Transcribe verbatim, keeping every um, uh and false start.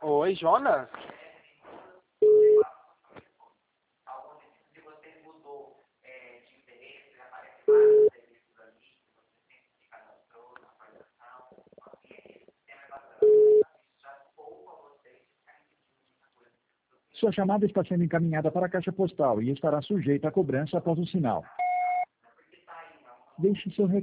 Oi, Jonas? Sua chamada está sendo encaminhada para a caixa postal e estará sujeita a cobrança após o sinal. Deixe seu recado.